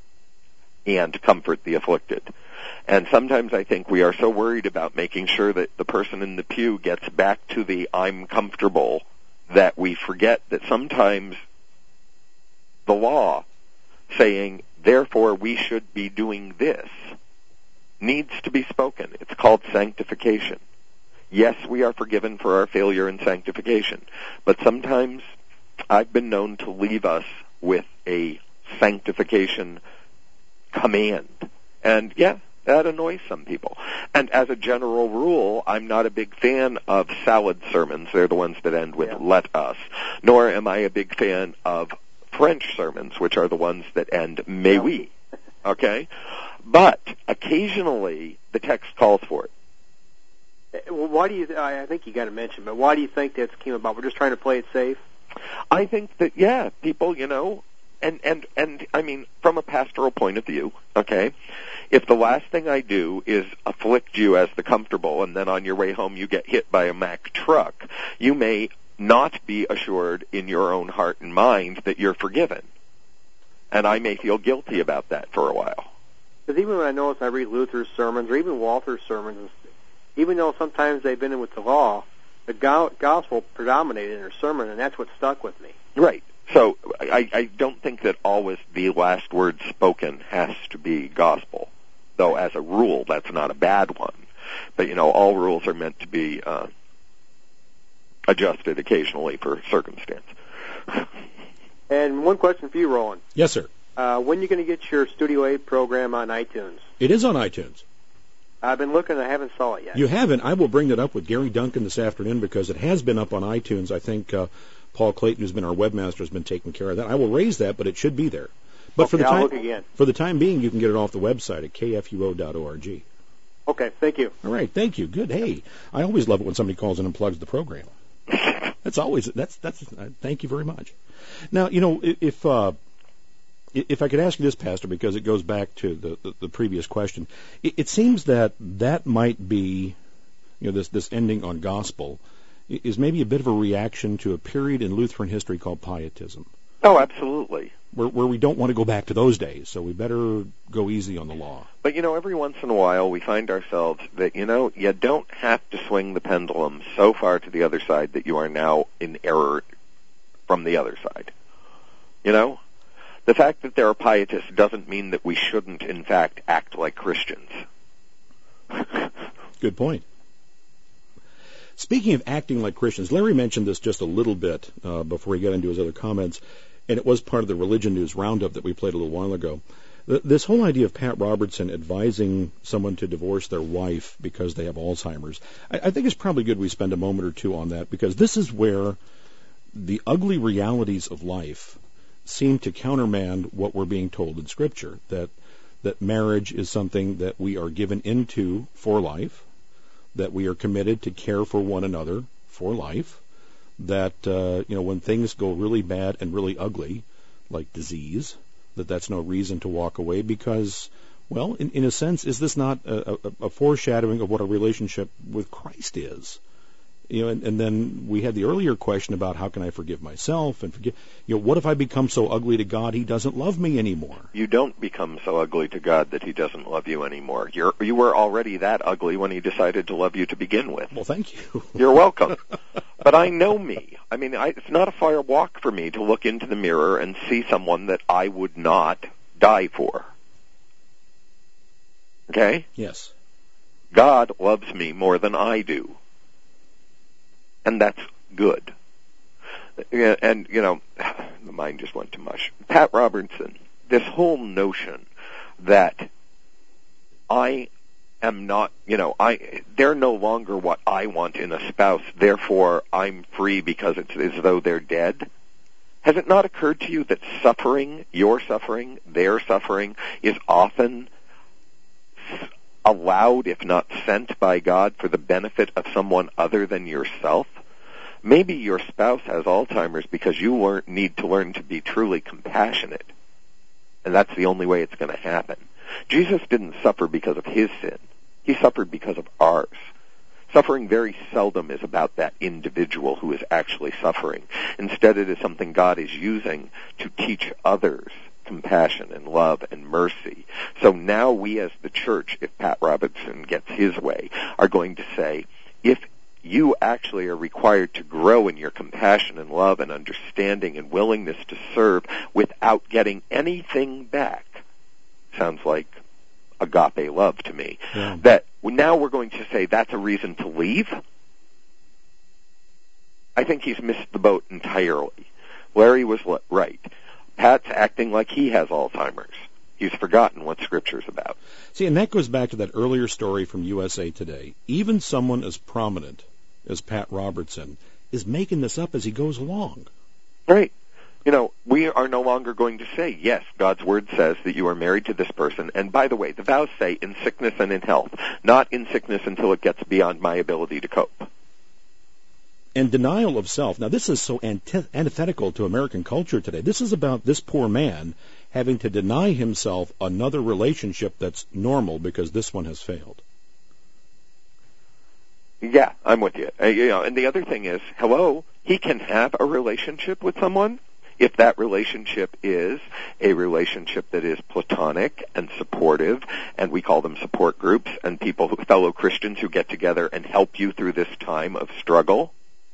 [SPEAKER 3] and comfort the afflicted. And sometimes I think we are so worried about making sure that the person in the pew gets back to the I'm comfortable that we forget that sometimes the law saying, therefore we should be doing this, needs to be spoken. It's called sanctification. Yes, we are forgiven for our failure in sanctification, but sometimes I've been known to leave us with a sanctification command. And yeah, that annoys some people. And as a general rule, I'm not a big fan of salad sermons. They're the ones that end with let us. Nor am I a big fan of French sermons, which are the ones that end may we. Okay? But occasionally the text calls for it.
[SPEAKER 13] Well, why do you, I think you got to mention, but why do you think that came about? We're just trying to play it safe?
[SPEAKER 3] I think that, yeah, people, you know, and I mean, from a pastoral point of view, okay, if the last thing I do is afflict you as the comfortable and then on your way home you get hit by a Mack truck, you may not be assured in your own heart and mind that you're forgiven. And I may feel guilty about that for a while.
[SPEAKER 13] Because even when I notice I read Luther's sermons or even Walther's sermons, even though sometimes they've been in with the law, the gospel predominated in their sermon, and that's what stuck with me.
[SPEAKER 3] Right. So I don't think that always the last word spoken has to be gospel, though as a rule that's not a bad one. But, you know, all rules are meant to be adjusted occasionally for circumstance.
[SPEAKER 13] And one question for you, Roland.
[SPEAKER 2] Yes, sir.
[SPEAKER 13] When are you going to get your Studio 8 program on iTunes?
[SPEAKER 2] It is on iTunes.
[SPEAKER 13] I've been looking. I haven't saw it yet.
[SPEAKER 2] You haven't? I will bring that up with Gary Duncan this afternoon because it has been up on iTunes. I think Paul Clayton, who's been our webmaster, has been taking care of that. I will raise that, but it should be there. But
[SPEAKER 13] okay, I'll look again.
[SPEAKER 2] For the time being, you can get it off the website at kfuo.org.
[SPEAKER 13] Okay, thank you.
[SPEAKER 2] All right, thank you. Good. Hey, I always love it when somebody calls in and plugs the program. That's thank you very much. Now, you know, if I could ask you this, Pastor, because it goes back to the previous question, it seems that might be, you know, this ending on gospel is maybe a bit of a reaction to a period in Lutheran history called Pietism.
[SPEAKER 3] Oh, absolutely.
[SPEAKER 2] Where we don't want to go back to those days, so we better go easy on the law.
[SPEAKER 3] But, you know, every once in a while we find ourselves that, you know, you don't have to swing the pendulum so far to the other side that you are now in error from the other side. You know? The fact that there are pietists doesn't mean that we shouldn't, in fact, act like Christians.
[SPEAKER 2] Good point. Speaking of acting like Christians, Larry mentioned this just a little bit before he got into his other comments, and it was part of the Religion News Roundup that we played a little while ago. This whole idea of Pat Robertson advising someone to divorce their wife because they have Alzheimer's, I think it's probably good we spend a moment or two on that, because this is where the ugly realities of life seem to countermand what we're being told in Scripture, that marriage is something that we are given into for life, that we are committed to care for one another for life, that you know, when things go really bad and really ugly, like disease, that's no reason to walk away because, well, in a sense, is this not a foreshadowing of what a relationship with Christ is? You know, and then we had the earlier question about how can I forgive myself and forgive. You know, what if I become so ugly to God He doesn't love me anymore?
[SPEAKER 3] You don't become so ugly to God that He doesn't love you anymore. You were already that ugly when He decided to love you to begin with.
[SPEAKER 2] Well, thank you.
[SPEAKER 3] You're welcome. But I know me. I mean, it's not a far walk for me to look into the mirror and see someone that I would not die for. Okay?
[SPEAKER 2] Yes.
[SPEAKER 3] God loves me more than I do. And that's good. And, the mind just went to mush. Pat Robertson, this whole notion that I am not, they're no longer what I want in a spouse, therefore I'm free because it's as though they're dead. Has it not occurred to you that suffering, your suffering, their suffering, is often allowed, if not sent by God, for the benefit of someone other than yourself? Maybe your spouse has Alzheimer's because you need to learn to be truly compassionate. And that's the only way it's going to happen. Jesus didn't suffer because of his sin. He suffered because of ours. Suffering very seldom is about that individual who is actually suffering. Instead, it is something God is using to teach others compassion and love and mercy. So now we as the church, if Pat Robertson gets his way, are going to say, if you actually are required to grow in your compassion and love and understanding and willingness to serve without getting anything back. Sounds like agape love to me. Yeah. That now we're going to say that's a reason to leave? I think he's missed the boat entirely. Larry was right. Pat's acting like he has Alzheimer's. He's forgotten what Scripture's about.
[SPEAKER 2] See, and that goes back to that earlier story from USA Today. Even someone as prominent as Pat Robertson is making this up as he goes along.
[SPEAKER 3] Right. We are no longer going to say, yes, God's Word says that you are married to this person. And by the way, the vows say in sickness and in health, not in sickness until it gets beyond my ability to cope.
[SPEAKER 2] And denial of self. Now, this is so antithetical to American culture today. This is about this poor man having to deny himself another relationship that's normal because this one has failed.
[SPEAKER 3] Yeah, I'm with you. And the other thing is, he can have a relationship with someone if that relationship is a relationship that is platonic and supportive, and we call them support groups, and fellow Christians who get together and help you through this time of struggle,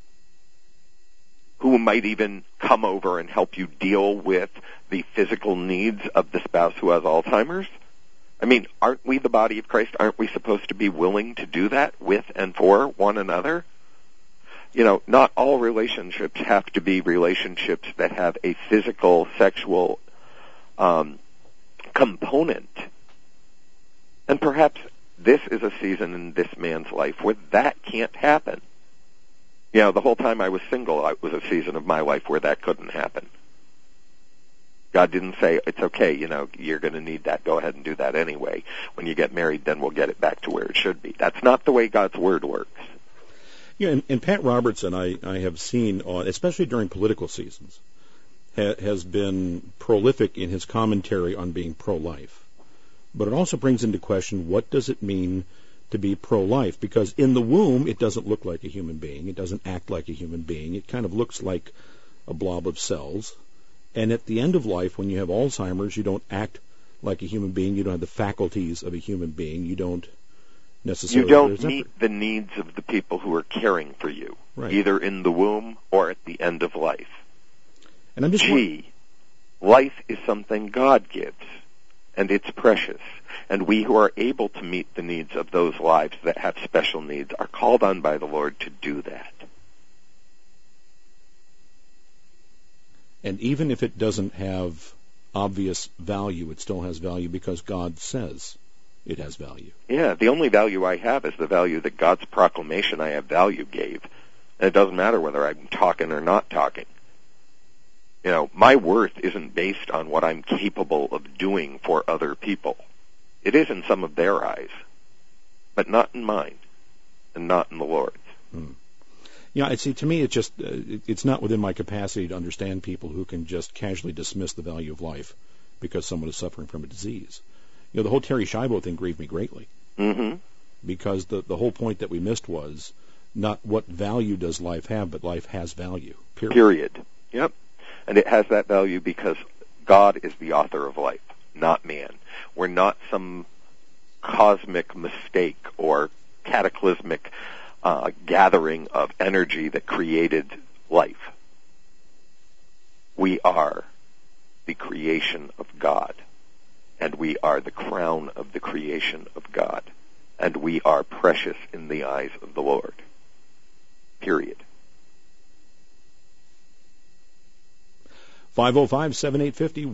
[SPEAKER 3] who might even come over and help you deal with the physical needs of the spouse who has Alzheimer's. I mean, aren't we the body of Christ? Aren't we supposed to be willing to do that with and for one another? Not all relationships have to be relationships that have a physical, sexual component. And perhaps this is a season in this man's life where that can't happen. The whole time I was single, it was a season of my life where that couldn't happen. God didn't say, it's okay, you're going to need that. Go ahead and do that anyway. When you get married, then we'll get it back to where it should be. That's not the way God's Word works.
[SPEAKER 2] Yeah, and Pat Robertson, I have seen, especially during political seasons, has been prolific in his commentary on being pro-life. But it also brings into question, what does it mean to be pro-life? Because in the womb, it doesn't look like a human being. It doesn't act like a human being. It kind of looks like a blob of cells. And at the end of life, when you have Alzheimer's, you don't act like a human being. You don't have the faculties of a human being. You don't necessarily...
[SPEAKER 3] You don't meet the needs of the people who are caring for you, right, either in the womb or at the end of life.
[SPEAKER 2] And I'm just
[SPEAKER 3] life is something God gives, and it's precious. And we who are able to meet the needs of those lives that have special needs are called on by the Lord to do that.
[SPEAKER 2] And even if it doesn't have obvious value, it still has value because God says it has value.
[SPEAKER 3] Yeah, the only value I have is the value that God's proclamation I have value gave. And it doesn't matter whether I'm talking or not talking. My worth isn't based on what I'm capable of doing for other people. It is in some of their eyes, but not in mine, and not in the Lord's.
[SPEAKER 2] Yeah, to me, it's not within my capacity to understand people who can just casually dismiss the value of life because someone is suffering from a disease. The whole Terry Schiavo thing grieved me greatly.
[SPEAKER 3] Mm-hmm.
[SPEAKER 2] Because the whole point that we missed was not what value does life have, but life has value.
[SPEAKER 3] Period. Yep. And it has that value because God is the author of life, not man. We're not some cosmic mistake or cataclysmic gathering of energy that created life. We are the creation of God, and we are the crown of the creation of God, and we are precious in the eyes of the Lord. Period.
[SPEAKER 2] 505-7850,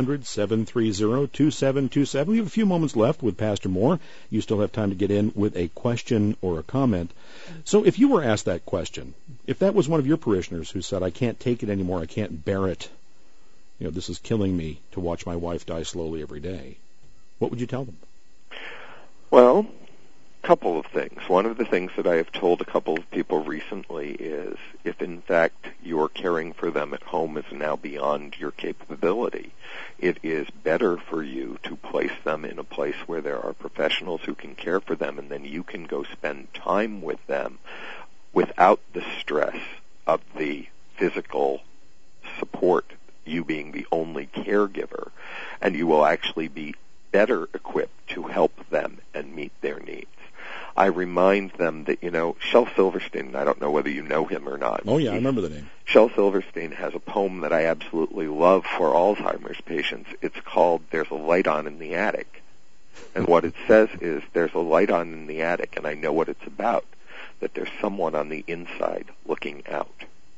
[SPEAKER 2] 1-800-730-2727. We have a few moments left with Pastor Moore. You still have time to get in with a question or a comment. So if you were asked that question, if that was one of your parishioners who said, I can't take it anymore, I can't bear it, this is killing me to watch my wife die slowly every day, what would you tell them?
[SPEAKER 3] Well, a couple of things. One of the things that I have told a couple of people recently is if in fact your caring for them at home is now beyond your capability, it is better for you to place them in a place where there are professionals who can care for them, and then you can go spend time with them without the stress of the physical support, you being the only caregiver, and you will actually be better equipped to help them and meet their needs. I remind them that, Shel Silverstein, I don't know whether you know him or not.
[SPEAKER 2] Oh, yeah, I remember the name.
[SPEAKER 3] Shel Silverstein has a poem that I absolutely love for Alzheimer's patients. It's called There's a Light On in the Attic. And what it says is, there's a light on in the attic, and I know what it's about, that there's someone on the inside looking out.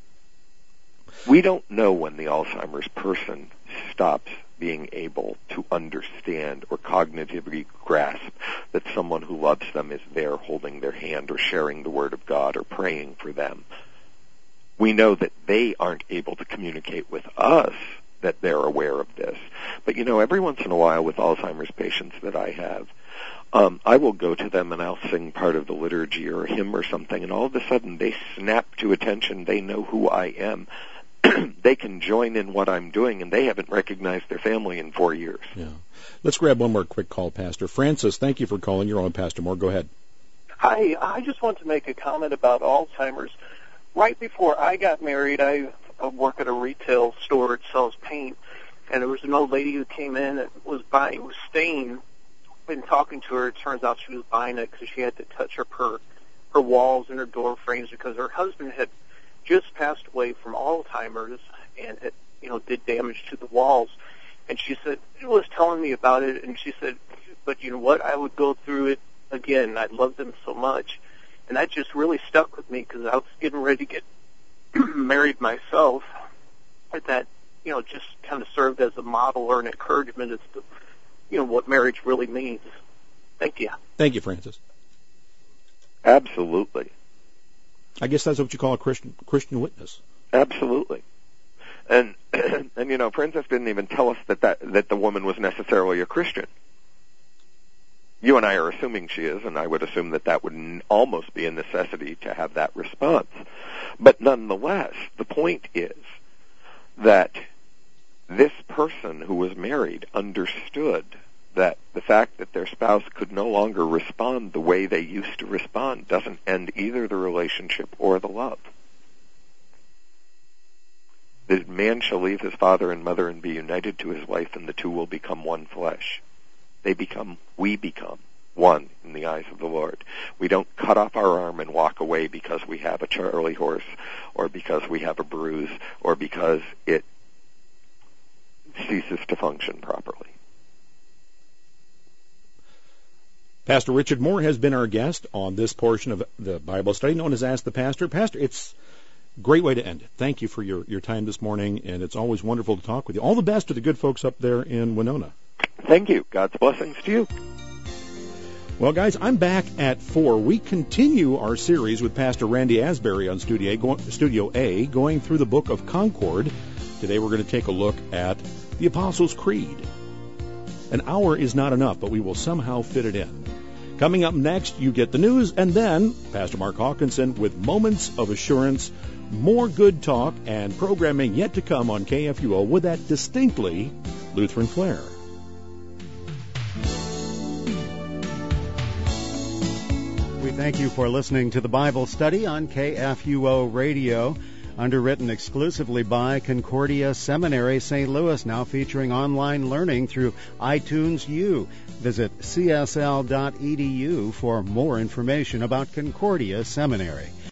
[SPEAKER 3] We don't know when the Alzheimer's person stops being able to understand or cognitively grasp that someone who loves them is there holding their hand or sharing the Word of God or praying for them. We know that they aren't able to communicate with us that they're aware of this. But, every once in a while with Alzheimer's patients that I have, I will go to them and I'll sing part of the liturgy or a hymn or something, and all of a sudden they snap to attention. They know who I am. They can join in what I'm doing, and they haven't recognized their family in 4 years.
[SPEAKER 2] Yeah. Let's grab one more quick call, Pastor. Francis, thank you for calling. You're on, Pastor Moore. Go ahead.
[SPEAKER 14] Hi, I just want to make a comment about Alzheimer's. Right before I got married, I work at a retail store that sells paint, and there was an old lady who came in and was staying. Been talking to her. It turns out she was buying it because she had to touch up her walls and her door frames because her husband had just passed away from Alzheimer's and it, did damage to the walls. And she said, she was telling me about it, and she said, but you know what, I would go through it again. I love them so much. And that just really stuck with me because I was getting ready to get married myself. That, just kind of served as a model or an encouragement as to, what marriage really means. Thank you.
[SPEAKER 2] Thank you, Francis.
[SPEAKER 3] Absolutely.
[SPEAKER 2] I guess that's what you call a Christian witness.
[SPEAKER 3] Absolutely. And Francis didn't even tell us that the woman was necessarily a Christian. You and I are assuming she is, and I would assume that would almost be a necessity to have that response. But nonetheless, the point is that this person who was married understood that the fact that their spouse could no longer respond the way they used to respond doesn't end either the relationship or the love. The man shall leave his father and mother and be united to his wife, and the two will become one flesh. We become one in the eyes of the Lord. We don't cut off our arm and walk away because we have a Charlie horse or because we have a bruise or because it ceases to function properly.
[SPEAKER 2] Pastor Richard Moore has been our guest on this portion of the Bible study known as Ask the Pastor. Pastor, it's a great way to end it. Thank you for your time this morning, and it's always wonderful to talk with you. All the best to the good folks up there in Winona.
[SPEAKER 3] Thank you. God's blessings to you.
[SPEAKER 2] Well, guys, I'm back at 4. We continue our series with Pastor Randy Asbury on Studio A, going through the book of Concord. Today we're going to take a look at the Apostles' Creed. An hour is not enough, but we will somehow fit it in. Coming up next, you get the news, and then Pastor Mark Hawkinson with Moments of Assurance, more good talk, and programming yet to come on KFUO with that distinctly Lutheran flair.
[SPEAKER 1] We thank you for listening to the Bible study on KFUO Radio, underwritten exclusively by Concordia Seminary, St. Louis, now featuring online learning through iTunes U. Visit csl.edu for more information about Concordia Seminary.